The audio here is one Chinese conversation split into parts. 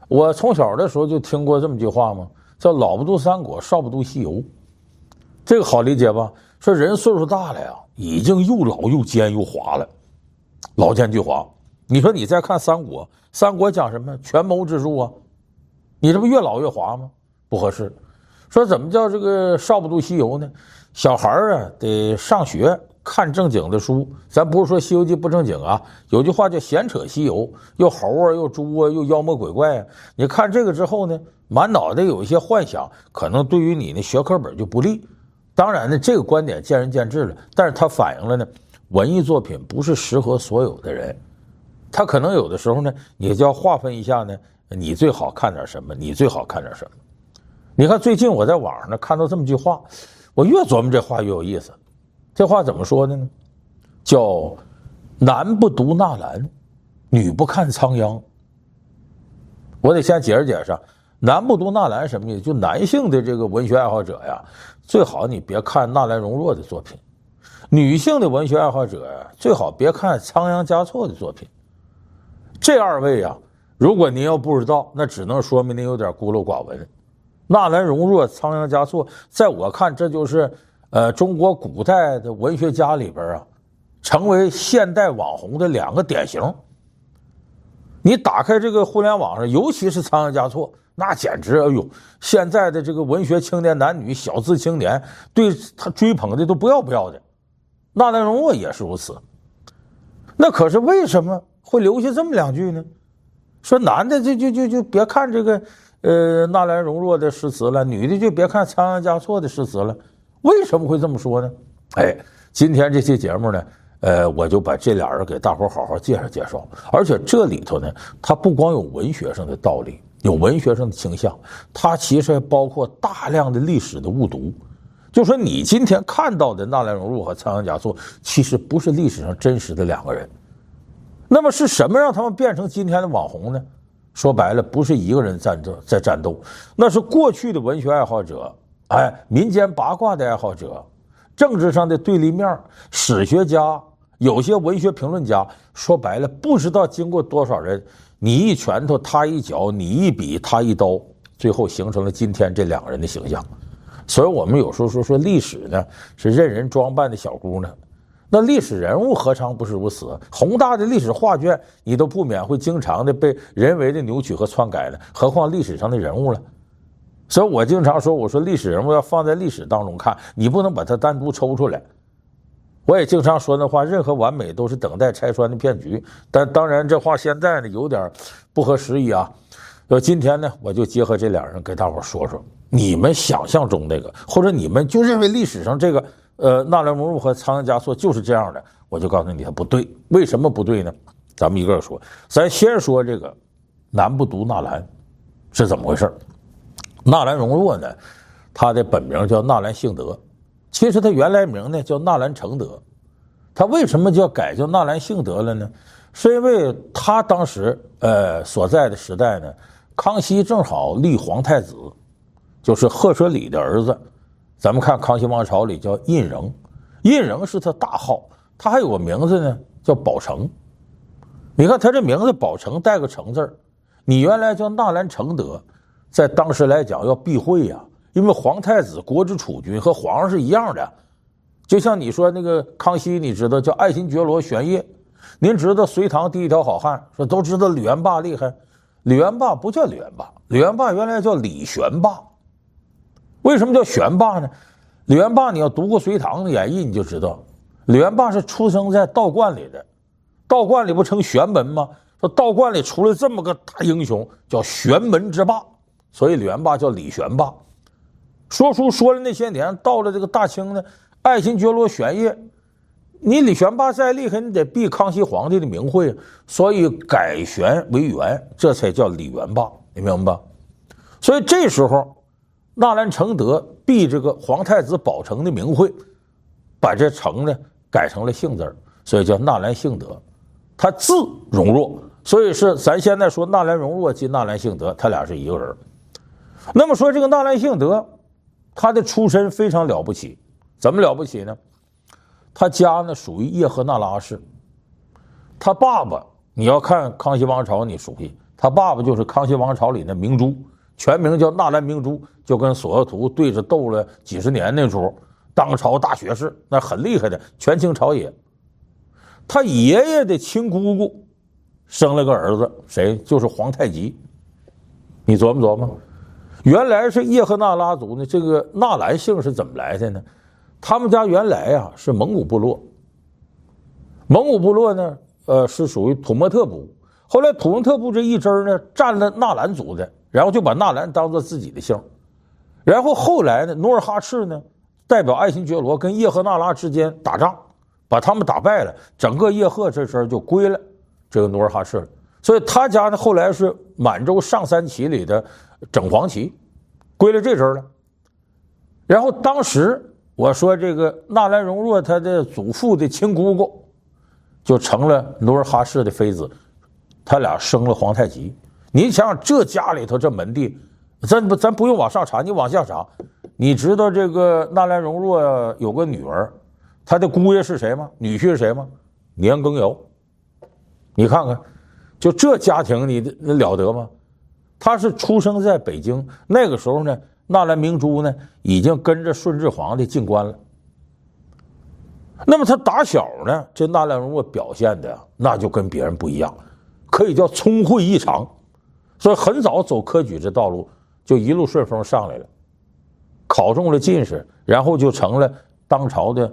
我从小的时候就听过这么句话嘛，叫老不读三国，少不读西游。这个好理解吧？说人岁数大了呀，已经又老又尖又滑了，老奸巨猾。你说你再看三国，三国讲什么？权谋之术啊，你这不越老越滑吗？不合适。说怎么叫这个少不读西游呢？小孩啊得上学看正经的书，咱不是说西游记不正经啊，有句话叫闲扯西游，又猴啊又猪啊又妖魔鬼怪啊，你看这个之后呢，满脑袋有一些幻想，可能对于你的学科本就不利。当然呢，这个观点见仁见智了，但是它反映了呢，文艺作品不是适合所有的人，它可能有的时候呢，你就要划分一下呢，你最好看点什么，你最好看点什么。你看最近我在网上呢看到这么句话，我越琢磨这话越有意思。这话怎么说的呢？叫男不读纳兰，女不看仓央。我得先解释解释，男不读纳兰什么意思？就男性的这个文学爱好者呀，最好你别看纳兰容若的作品；女性的文学爱好者呀，最好别看仓央嘉措的作品。这二位啊，如果您要不知道，那只能说明您有点孤陋寡闻。纳兰容若、仓央嘉措，在我看这就是中国古代的文学家里边啊，成为现代网红的两个典型。你打开这个互联网上，尤其是仓央嘉措，那简直哎呦，现在的这个文学青年男女、小资青年对他追捧的都不要不要的。纳兰容若也是如此。那可是为什么会留下这么两句呢？说男的就别看这个纳兰容若的诗词了，女的就别看仓央嘉措的诗词了。为什么会这么说呢？今天这期节目呢，我就把这俩人给大伙好好介绍介绍。而且这里头呢，它不光有文学上的道理，有文学上的倾向，它其实还包括大量的历史的误读。就说你今天看到的纳兰容若和仓央嘉措，其实不是历史上真实的两个人。那么是什么让他们变成今天的网红呢？说白了，不是一个人在战斗，那是过去的文学爱好者，民间八卦的爱好者，政治上的对立面，史学家，有些文学评论家，说白了，不知道经过多少人，你一拳头他一脚，你一笔他一刀，最后形成了今天这两个人的形象。所以我们有时候说历史呢是任人装扮的小姑娘，那历史人物何尝不是如此？宏大的历史画卷你都不免会经常的被人为的扭曲和篡改了，何况历史上的人物了。所以我经常说，我说历史人物要放在历史当中看，你不能把它单独抽出来。我也经常说那话，任何完美都是等待拆穿的骗局。但当然这话现在呢有点不合时宜啊。今天呢我就结合这俩人给大伙说说，你们想象中那个，或者你们就认为历史上这个纳兰容若和仓央嘉措就是这样的，我就告诉你它不对。为什么不对呢？咱们一个说，咱先说这个男不读纳兰是怎么回事。纳兰容若呢，他的本名叫纳兰性德，其实他原来名呢叫纳兰成德。他为什么叫改叫纳兰性德了呢？是因为他当时所在的时代呢，康熙正好立皇太子，就是赫舍里的儿子。咱们看康熙王朝里叫胤禛，胤禛是他大号，他还有个名字呢叫宝成。你看他这名字宝成带个成字，你原来叫纳兰成德，在当时来讲要避讳呀，因为皇太子国之储君和皇上是一样的。就像你说那个康熙，你知道叫爱新觉罗玄烨，您知道隋唐第一条好汉，说都知道李元霸厉害，李元霸不叫李元霸，李元霸原来叫李玄霸。为什么叫玄霸呢？李元霸你要读过隋唐的演义你就知道，李元霸是出生在道观里的，道观里不称玄门吗？说道观里出了这么个大英雄叫玄门之霸，所以李元霸叫李玄霸。说书说了那些年，到了这个大清呢，爱新觉罗玄烨，你李玄霸再厉害，你得避康熙皇帝的名讳，所以改玄为元，这才叫李元霸，你明白吧？所以这时候纳兰成德避这个皇太子宝成的名讳，把这成呢改成了姓字，所以叫纳兰性德。他字容若，所以是咱现在说纳兰容若及纳兰性德，他俩是一个人。那么说这个纳兰性德，他的出身非常了不起，怎么了不起呢？他家呢属于叶赫那拉氏，他爸爸你要看康熙王朝你熟悉， 他爸爸就是康熙王朝里的明珠，全名叫纳兰明珠，就跟索额图对着斗了几十年那主，当朝大学士，那很厉害的权倾朝野。他爷爷的亲姑姑生了个儿子，谁？就是皇太极。你琢磨琢磨，原来是叶赫那拉族呢，这个纳兰姓是怎么来的呢？他们家原来啊是蒙古部落，蒙古部落呢，是属于土默特部。后来土默特部这一支呢，占了纳兰族的，然后就把纳兰当做自己的姓。然后后来呢，努尔哈赤呢，代表爱新觉罗跟叶赫那拉之间打仗，把他们打败了，整个叶赫这支就归了这个努尔哈赤了。所以他家呢，后来是满洲上三旗里的整黄旗，归了这支了。然后当时我说这个纳兰容若他的祖父的亲姑姑，就成了努尔哈赤的妃子，他俩生了皇太极。你想想这家里头这门第，咱不用往上查，你往下查，你知道这个纳兰容若有个女儿，他的姑爷是谁吗？女婿是谁吗？年羹尧。你看看，就这家庭你了得吗？他是出生在北京，那个时候呢，纳兰明珠呢已经跟着顺治皇帝进关了。那么他打小呢，这纳兰容若表现的那就跟别人不一样，可以叫聪慧异常，所以很早走科举这道路，就一路顺风上来了，考中了进士，然后就成了当朝的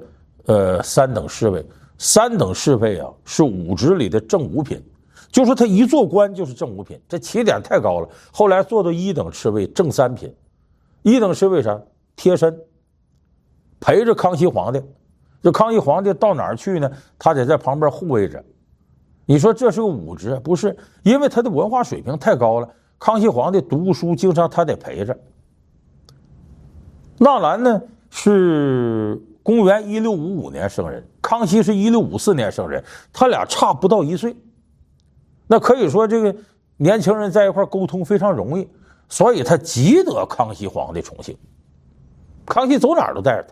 3等侍卫。3等侍卫啊是武职里的正五品，就说他一做官就是正五品，这起点太高了。后来做到1等侍卫正3品。1等侍卫啥？贴身陪着康熙皇帝，这康熙皇帝到哪儿去呢，他得在旁边护卫着。你说这是个武职？不是，因为他的文化水平太高了，康熙皇帝读书经常他得陪着。纳兰呢是公元1655年生人，康熙是1654年生人，他俩差不到1岁。那可以说这个年轻人在一块沟通非常容易，所以他极得康熙皇帝宠幸，康熙走哪儿都带着他。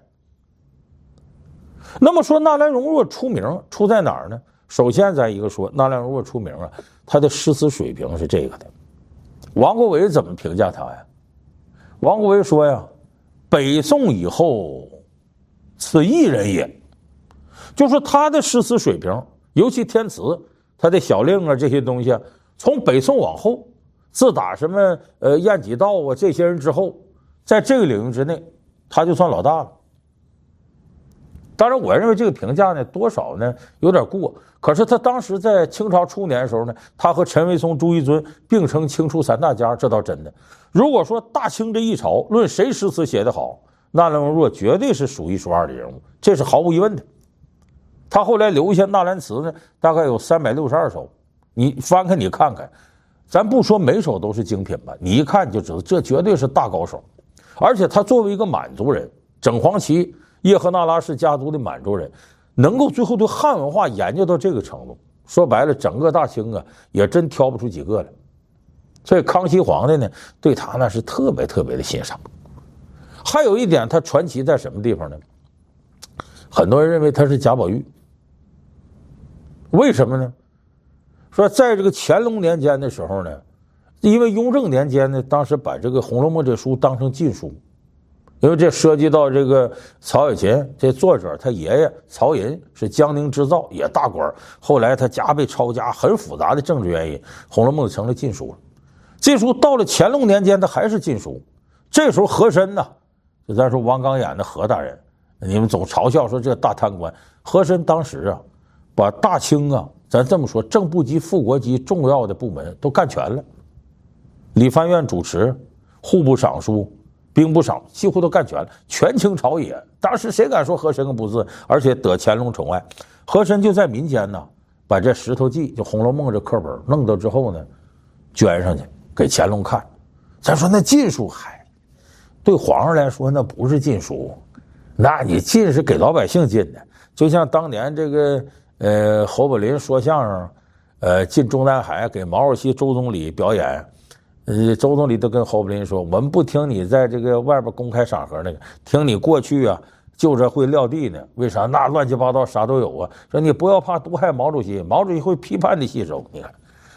那么说纳兰容若出名出在哪儿呢？首先咱一个说纳兰容若出名啊，他的诗词水平是这个的。王国维怎么评价他呀？王国维说呀，北宋以后此一人也，就说他的诗词水平，尤其填词，他的小令啊这些东西啊，从北宋往后，自打什么晏几道啊这些人之后，在这个领域之内，他就算老大了。当然我认为这个评价呢多少呢有点过，可是他当时在清朝初年的时候呢，他和陈维松、朱一尊并称清初3大家，这倒真的。如果说大清这一朝论谁诗词写得好，纳兰容若绝对是数1数2的人物，这是毫无疑问的。他后来留下纳兰词呢，大概有362首，你翻开你看看，咱不说每首都是精品吧，你一看就知道这绝对是大高手。而且他作为一个满族人，整黄旗叶赫那拉氏家族的满洲人，能够最后对汉文化研究到这个程度，说白了整个大清啊也真挑不出几个来。所以康熙皇帝呢对他那是特别特别的欣赏。还有一点他传奇在什么地方呢？很多人认为他是贾宝玉。为什么呢？说在这个乾隆年间的时候呢，因为雍正年间呢，当时把这个《红楼梦》这书当成禁书，因为这涉及到这个曹雪芹这作者他爷爷曹寅是江宁织造，也大官，后来他家被抄家，很复杂的政治原因，《红楼梦》成了禁书了。禁书到了乾隆年间，他还是禁书。这时候和珅呢，就咱说王刚演的和大人，你们总嘲笑说这大贪官。和珅当时啊，把大清啊，咱这么说，正部级、副国级重要的部门都干全了，理藩院主持、户部尚书、兵部尚几乎都干全了，权倾朝野。当时谁敢说和珅个不字？而且得乾隆宠爱，和珅就在民间呢，把这《石头记》就《红楼梦》这课本弄到之后呢，捐上去给乾隆看。咱说那禁书，嗨，对皇上来说那不是禁书，那你禁是给老百姓禁的。就像当年这个侯宝林说相声，进中南海给毛主席、周总理表演。周总理都跟侯宝林说，我们不听你在这个外边公开场合那个，听你过去啊就这会撂地呢。为啥？那乱七八糟啥都有啊。说你不要怕毒害毛主席，毛主席会批判的吸收。你看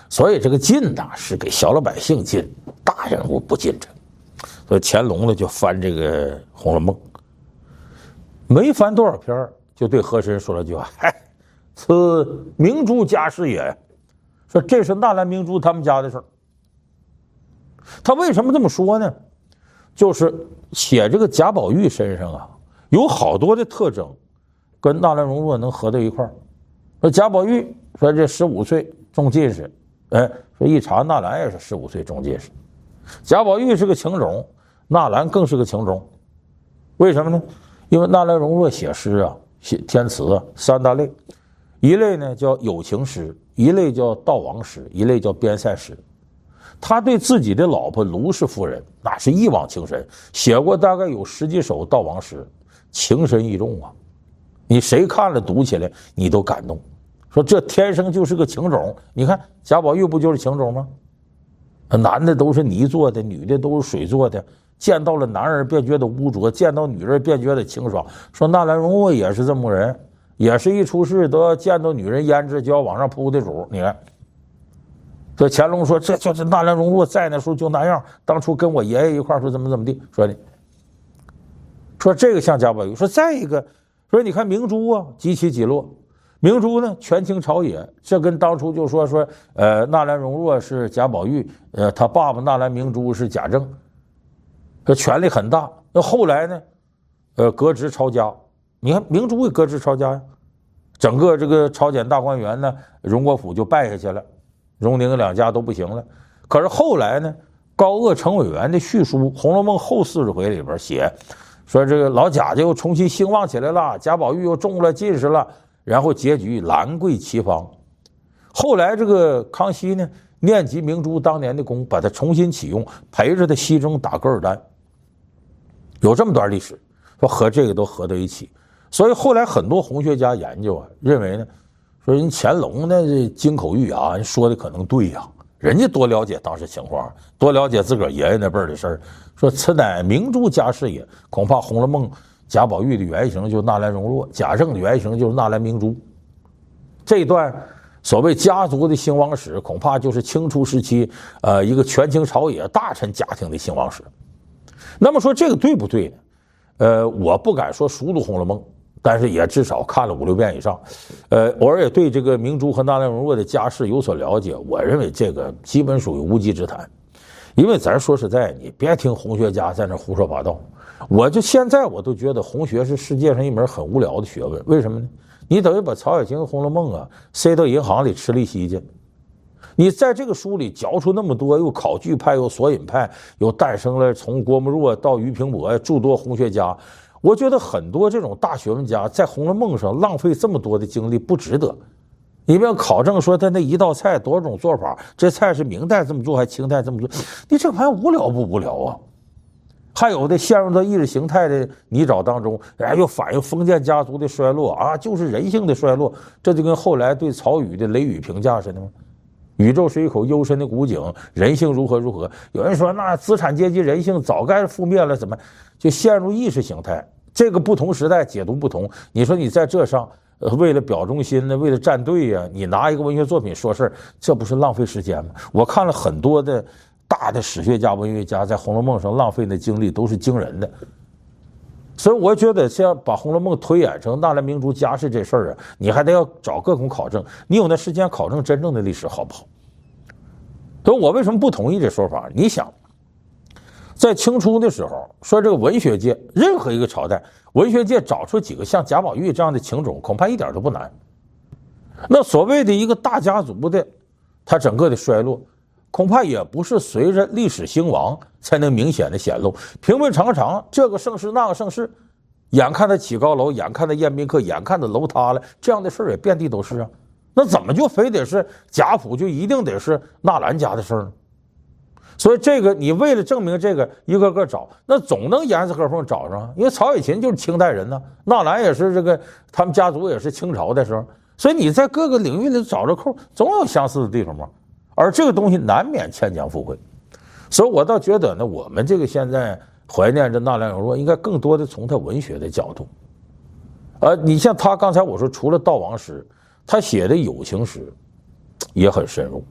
所以这个禁呐是给小老百姓禁，大人物不禁这。所以乾隆呢就翻这个《红楼梦》，没翻多少篇就对和珅说了句话：“嗨，此明珠家事也。”说这是纳兰明珠他们家的事儿。他为什么这么说呢？就是写这个贾宝玉身上啊，有好多的特征跟纳兰容若能合到一块儿。说贾宝玉说这15岁中进士，说一查纳兰也是15岁中进士。贾宝玉是个情种，纳兰更是个情种。为什么呢？因为纳兰容若写诗啊，写填词啊，3大类，一类呢叫有情诗，一类叫悼亡诗，一类叫边塞诗。他对自己的老婆卢氏夫人那是一往情深，写过大概有10几首悼亡诗，情深意重啊。你谁看了读起来你都感动，说这天生就是个情种。你看贾宝玉不就是情种吗？男的都是泥做的，女的都是水做的，见到了男人便觉得污浊，见到女人便觉得清爽。说纳兰容若也是这么个人，也是一出事都要见到女人胭脂就要往上扑的主。你看这乾隆说这就是纳兰容若在那时候就那样，当初跟我爷爷一块说怎么地说的。说这个像贾宝玉。说再一个说你看明珠啊几起几落，明珠呢权倾朝野，这跟当初就说纳兰容若是贾宝玉，他爸爸纳兰明珠是贾政，这权力很大。那后来呢革职抄家，你看明珠也革职抄家呀，整个这个朝检大观园呢荣国府就败下去了，荣宁两家都不行了。可是后来呢高鄂程委员的续书《红楼梦》后40回里边写说这个老贾家又重新兴旺起来了，贾宝玉又中了进士了，然后结局兰桂齐芳。后来这个康熙呢念及明珠当年的功，把他重新启用，陪着他西征打噶尔丹，有这么段历史，说和这个都合到一起。所以后来很多红学家研究啊，认为呢说人乾隆的金口玉牙说的可能对呀，人家多了解当时情况，多了解自个儿爷爷那辈儿的事儿。说此乃明珠家事也，恐怕《红楼梦》贾宝玉的原型就是纳兰容若，贾政的原型就是纳兰明珠。这段所谓家族的兴亡史，恐怕就是清初时期一个权倾朝野大臣家庭的兴亡史。那么说这个对不对呢？我不敢说熟读《红楼梦》，但是也至少看了5、6遍以上。偶尔也对这个明珠和纳兰容若的家世有所了解。我认为这个基本属于无稽之谈。因为咱说实在，你别听红学家在那胡说八道。现在我都觉得红学是世界上一门很无聊的学问。为什么呢？你等于把曹雪芹《红楼梦》啊塞到银行里吃利息去。你在这个书里嚼出那么多，又考据派，又索引派，又诞生了从郭沫若到俞平伯诸多红学家。我觉得很多这种大学问家在《红楼梦》上浪费这么多的精力不值得。你们要考证说他那一道菜多少种做法，这菜是明代这么做还是清代这么做，你这玩意儿无聊不无聊啊？还有的陷入到意识形态的泥沼当中，又反映封建家族的衰落啊，就是人性的衰落。这就跟后来对曹禺的雷雨评价似的吗？宇宙是一口幽深的古井，人性如何如何。有人说那资产阶级人性早该覆灭了，怎么就陷入意识形态？这个不同时代解读不同。你说你在这上为了表忠心呢，为了站队呀，你拿一个文学作品说事儿，这不是浪费时间吗？我看了很多的大的史学家、文学家在《红楼梦》上浪费的精力都是惊人的。所以我觉得像把《红楼梦》推演成纳兰明珠家事这事儿啊，你还得要找各种考证，你有那时间考证真正的历史好不好？所以我为什么不同意这说法？你想在清初的时候，说这个文学界任何一个朝代，文学界找出几个像贾宝玉这样的情种，恐怕一点都不难。那所谓的一个大家族的它整个的衰落，恐怕也不是随着历史兴亡才能明显的显露。平平常常这个盛世那个盛世，眼看他起高楼，眼看他宴宾客，眼看他楼塌了，这样的事儿也遍地都是啊。那怎么就非得是贾府就一定得是纳兰家的事儿呢？所以这个你为了证明这个一个个找，那总能严丝合缝找上。因为曹雪芹就是清代人呢，纳兰也是这个他们家族也是清朝的时候，所以你在各个领域里找着扣，总有相似的地方嘛。而这个东西难免牵强附会，所以我倒觉得呢，我们这个现在怀念着纳兰容若，应该更多的从他文学的角度。你像他刚才我说，除了悼亡诗，他写的友情诗也很深入。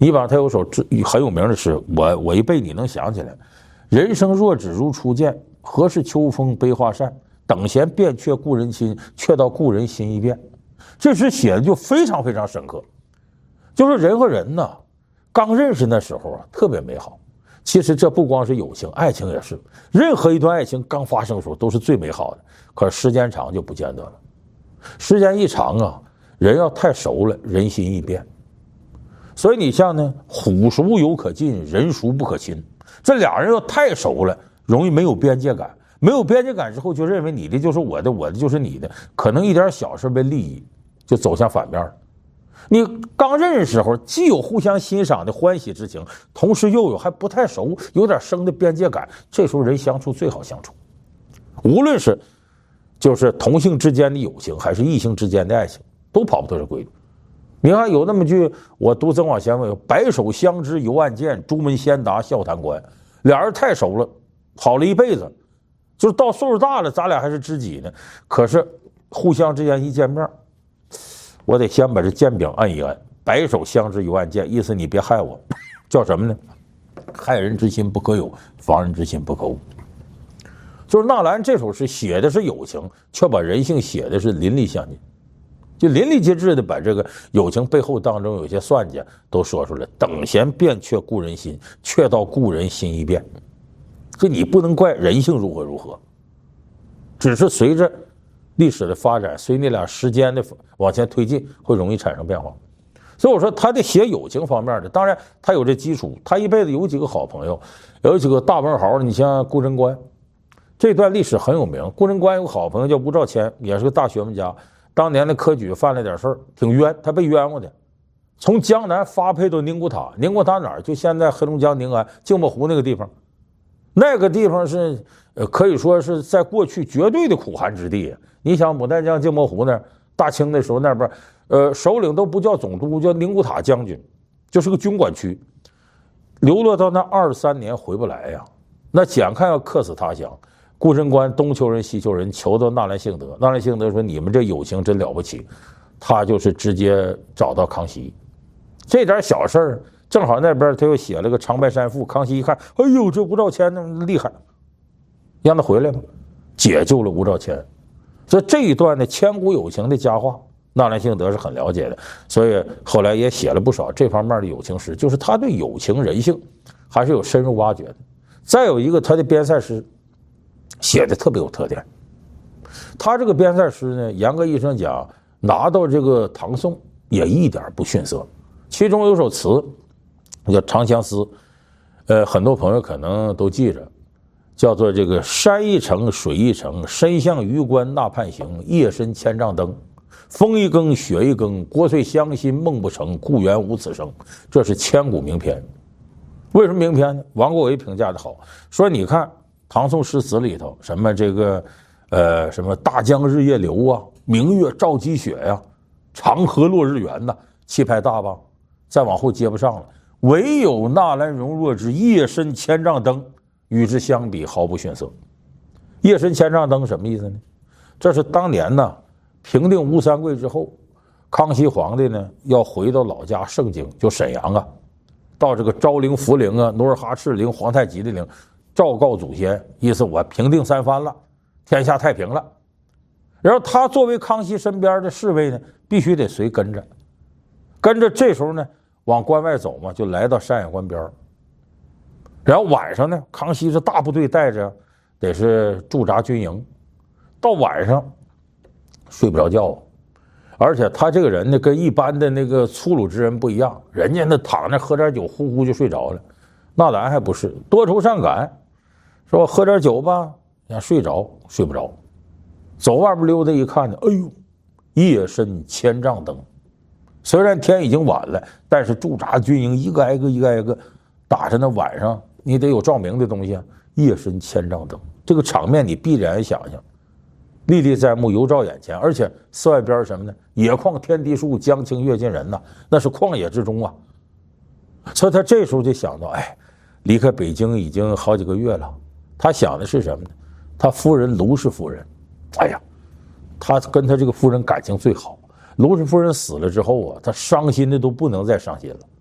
你比方他有首很有名的诗，我一背你能想起来：人生若只如初见，何事秋风悲画扇？等闲变却故人心，却道故人心易变。这诗写的就非常非常深刻，就是人和人呢，刚认识那时候啊，特别美好。其实这不光是友情，爱情也是。任何一段爱情刚发生的时候都是最美好的，可是时间长就不见得了。时间一长啊，人要太熟了，人心易变。所以你像呢，虎熟犹可近，人熟不可亲。这俩人要太熟了，容易没有边界感。没有边界感之后，就认为你的就是我的，我的就是你的，可能一点小事为利益就走向反面了。你刚认识时候，既有互相欣赏的欢喜之情，同时又有还不太熟，有点生的边界感。这时候人相处最好相处，无论是就是同性之间的友情，还是异性之间的爱情，都跑不脱这规律。你看有那么句，我读《增广贤文》，白首相知犹暗箭，朱门先达笑谈官。俩人太熟了，好了一辈子，就是到岁数大了，咱俩还是知己呢。可是互相之间一见面，我得先把这剑柄按一按。白首相知犹暗箭，意思你别害我，叫什么呢？害人之心不可有，防人之心不可无。就是纳兰这首诗写的是友情，却把人性写的是淋漓相近，就淋漓尽致的把这个友情背后当中有些算计都说出来。等闲变却故人心，却道故人心易变。这你不能怪人性如何如何，只是随着历史的发展，随你俩时间的往前推进，会容易产生变化。所以我说他得写友情方面的，当然他有这基础，他一辈子有几个好朋友，有几个大文豪，你像顾贞观，这段历史很有名。顾贞观有个好朋友叫吴兆谦，也是个大学问家，当年的科举犯了点事儿，挺冤，他被冤枉的，从江南发配到宁古塔。宁古塔哪儿？就现在黑龙江宁安镜泊湖那个地方。那个地方是可以说是在过去绝对的苦寒之地。你想牡丹江镜泊湖那儿，大清的时候那边首领都不叫总督，叫宁古塔将军，就是个军管区。流落到那23年回不来呀，那眼看要客死他乡。顾贞观东求人西求人，求到纳兰性德。纳兰性德说：“你们这友情真了不起。”他就是直接找到康熙，这点小事儿，正好那边他又写了个《长白山赋》。康熙一看，哎呦，这吴兆谦那么厉害，让他回来吧，解救了吴兆谦。所以这一段的千古友情的佳话，纳兰性德是很了解的，所以后来也写了不少这方面的友情诗，就是他对友情人性还是有深入挖掘的。再有一个，他的边塞诗写的特别有特点。他这个边塞诗呢，严格意义上讲，拿到这个唐宋也一点不逊色。其中有首词叫《长相思》，很多朋友可能都记着，叫做这个山一程，水一程，身向榆关那畔行，夜深千丈灯，风一更，雪一更，国粹乡心梦不成，故园无此声。这是千古名篇。为什么名篇呢？王国维评价的好，说你看唐宋诗词里头，什么这个什么大江日夜流啊，明月照积雪呀，长河落日圆呐，气派大吧？再往后接不上了。唯有纳兰容若之夜深千丈灯，与之相比毫不逊色。夜深千丈灯什么意思呢？这是当年呢平定吴三桂之后，康熙皇帝呢要回到老家盛京，就沈阳啊，到这个昭陵、福陵啊、努尔哈赤陵、皇太极的陵，昭告祖先，意思我平定三藩了，天下太平了。然后他作为康熙身边的侍卫呢，必须得随跟着，这时候呢往关外走嘛，就来到山海关边。然后晚上呢，康熙是大部队带着，得是驻扎军营，到晚上睡不着觉，而且他这个人呢，跟一般的那个粗鲁之人不一样，人家那躺那喝点酒，呼呼就睡着了。纳兰还不是，多愁善感，说喝点酒吧，想睡着睡不着，走外边溜达一看呢，哎呦，夜深千丈灯。虽然天已经晚了，但是驻扎军营一个挨个打着，那晚上你得有照明的东西啊，夜深千丈灯，这个场面你必然想象，历历在目，犹照眼前。而且寺外边什么呢？野旷天地树，江清月近人呐，那是旷野之中啊。所以他这时候就想到，哎，离开北京已经好几个月了，他想的是什么呢？他夫人卢氏夫人，哎呀，他跟他这个夫人感情最好。卢氏夫人死了之后啊，他伤心的都不能再伤心了。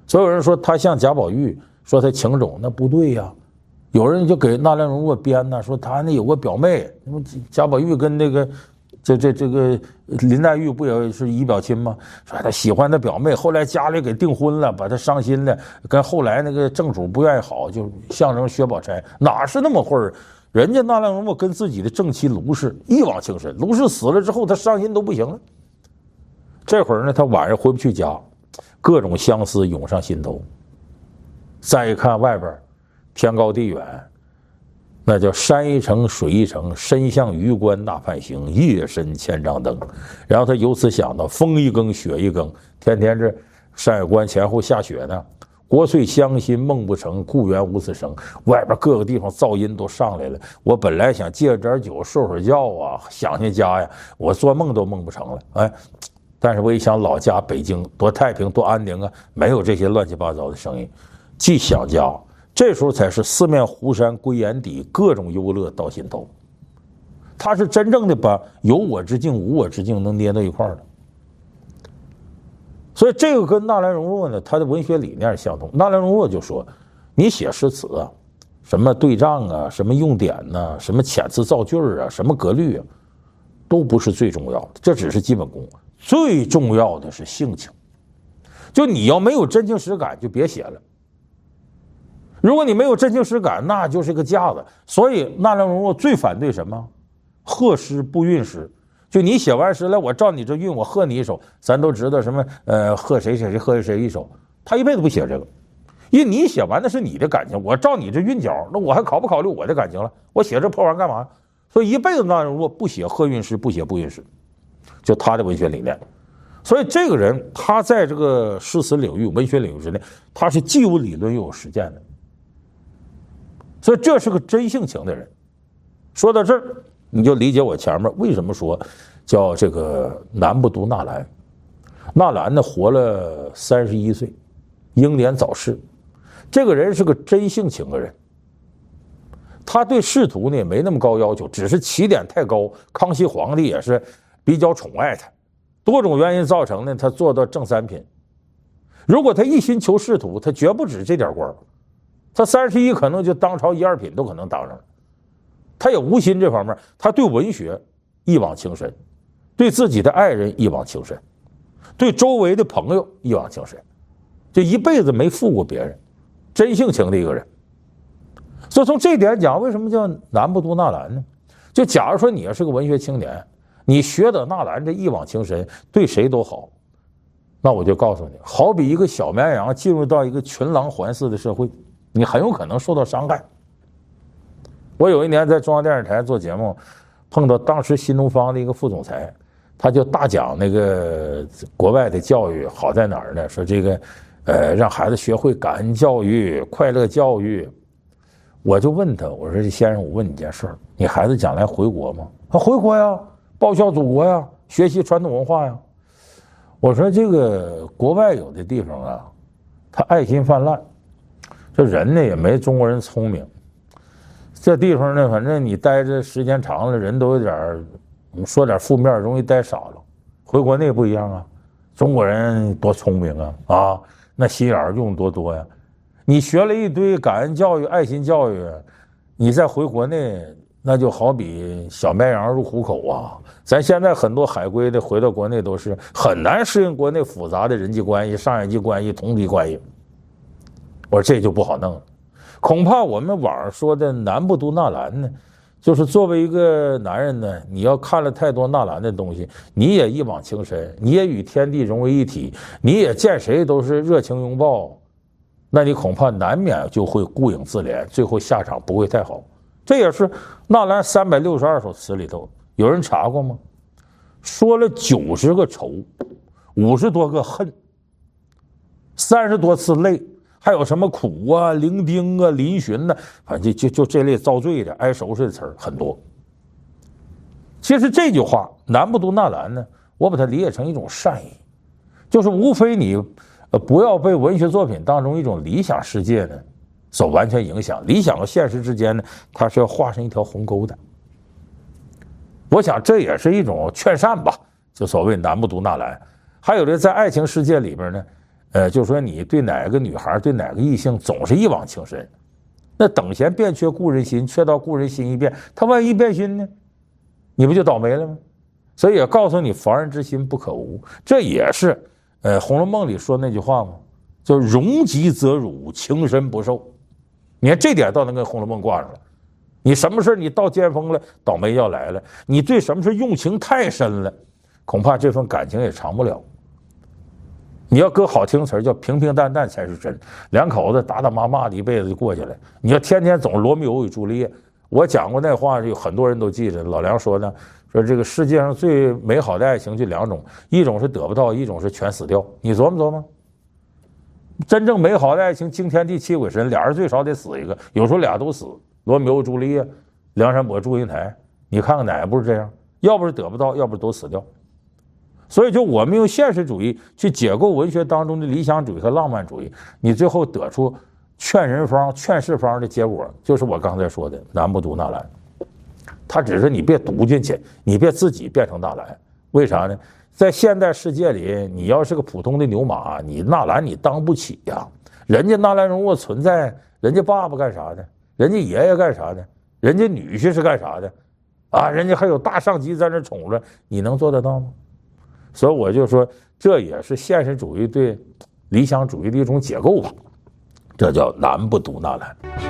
所有人说他像贾宝玉，说他情种，那不对呀。有人就给纳兰容若编呢，说他那有个表妹，贾宝玉跟那个这个林黛玉不也是姨表亲吗？说他喜欢他表妹，后来家里给订婚了，把他伤心了，跟后来那个正主不愿意好，就象征薛宝钗，哪是那么回事？人家纳兰容若跟自己的正妻卢氏一往情深，卢氏死了之后，他伤心都不行了。这会儿呢，他晚上回不去家，各种相思涌上心头。再一看外边天高地远，那叫山一程水一程，身向榆关那畔行，夜深千帐灯。然后他由此想到风一更雪一更，天天这山海关前后下雪呢，国粹乡心梦不成，故园无此声。外边各个地方噪音都上来了，我本来想借点酒睡会觉啊，想想家呀，我做梦都梦不成了。哎，但是我一想老家北京多太平多安宁啊，没有这些乱七八糟的声音，既想家，这时候才是四面湖山归眼底，各种忧乐到心头。他是真正的把有我之境无我之境能捏到一块儿的。所以这个跟纳兰容若呢，他的文学理念相同。纳兰容若就说，你写诗词啊，什么对仗啊，什么用典呐，什么遣词造句啊，什么格律啊，都不是最重要的，这只是基本功。最重要的是性情。就你要没有真情实感，就别写了。如果你没有真情实感，那就是个架子。所以纳兰容若最反对什么？贺诗不韵诗。就你写完诗来，我照你这韵，我贺你一首。咱都知道什么贺谁谁谁，贺谁一首。他一辈子不写这个，因为你写完的是你的感情，我照你这韵脚，那我还考不考虑我的感情了？我写这破玩意儿干嘛？所以一辈子纳兰容若不写贺韵诗，不写不韵诗，就他的文学理念。所以这个人他在这个诗词领域、文学领域之内，他是既有理论又有实践的。所以这是个真性情的人。说到这儿，你就理解我前面为什么说叫这个男不读纳兰。纳兰呢活了31岁，英年早逝。这个人是个真性情的人，他对仕途呢也没那么高要求，只是起点太高，康熙皇帝也是比较宠爱他，多种原因造成呢他做到正三品。如果他一心求仕途，他绝不止这点官，他31可能就当朝1、2品都可能当上了。他也无心这方面，他对文学一往情深，对自己的爱人一往情深，对周围的朋友一往情深，就一辈子没负过别人，真性情的一个人。所以从这点讲，为什么叫男不读纳兰呢？就假如说你要是个文学青年，你学的纳兰这一往情深，对谁都好，那我就告诉你，好比一个小绵羊进入到一个群狼环伺的社会，你很有可能受到伤害。我有一年在中央电视台做节目，碰到当时新东方的一个副总裁，他就大讲那个国外的教育好在哪儿呢？说这个让孩子学会感恩教育、快乐教育。我就问他，我说先生，我问你件事儿，你孩子将来回国吗？他回国呀，报效祖国呀，学习传统文化呀。我说这个国外有的地方啊，他爱心泛滥，这人呢也没中国人聪明。这地方呢，反正你待着时间长了，人都有点，我们说点负面，容易待傻了。回国内不一样啊，中国人多聪明啊，那心眼用多呀。你学了一堆感恩教育、爱心教育，你再回国内，那就好比小绵羊入虎口啊。咱现在很多海归的回到国内都是很难适应国内复杂的人际关系、上下级关系、同级关系。我说这就不好弄了。恐怕我们网上说的男不读纳兰呢，就是作为一个男人呢，你要看了太多纳兰的东西，你也一往情深，你也与天地融为一体，你也见谁都是热情拥抱，那你恐怕难免就会顾影自怜，最后下场不会太好。这也是纳兰362首词里头，有人查过吗？说了90个愁，50多个恨，30多次泪。还有什么苦啊、伶仃啊、嶙峋呢？反正就这类遭罪的、挨收拾的词儿很多。其实这句话“男不读纳兰”呢，我把它理解成一种善意，就是无非你不要被文学作品当中一种理想世界呢所完全影响。理想和现实之间呢，它是要画上一条鸿沟的。我想这也是一种劝善吧，就所谓“男不读纳兰”。还有的在爱情世界里边呢。 就说你对哪个女孩对哪个异性总是一往情深，那等闲变却故人心，却道故人心易变，他万一变心呢，你不就倒霉了吗？所以也告诉你防人之心不可无，这也是《红楼梦》里说那句话嘛，就容极则辱，情深不寿。你看这点倒能跟《红楼梦》挂上了。你什么事你到尖峰了，倒霉要来了；你对什么事用情太深了，恐怕这份感情也长不了。你要搁好听词儿叫平平淡淡才是真，两口子打打骂骂的一辈子就过去了。你要天天总罗密欧与朱丽叶，我讲过那话，有很多人都记着。老梁说呢，说这个世界上最美好的爱情就两种，一种是得不到，一种是全死掉。你琢磨琢磨，真正美好的爱情惊天地泣鬼神，俩人最少得死一个，有时候俩都死。罗密欧朱丽叶，梁山伯祝英台，你看看哪个不是这样？要不是得不到，要不是都死掉。所以就我们用现实主义去解构文学当中的理想主义和浪漫主义，你最后得出劝人方劝世方的结果，就是我刚才说的男不读纳兰。他只是你别读进去，你别自己变成纳兰。为啥呢？在现代世界里，你要是个普通的牛马，你纳兰你当不起呀。人家纳兰容若存在，人家爸爸干啥的？人家爷爷干啥的？人家女婿是干啥的？啊，人家还有大上级在那宠着，你能做得到吗？所以我就说，这也是现实主义对理想主义的一种解构吧，这叫男不读纳兰。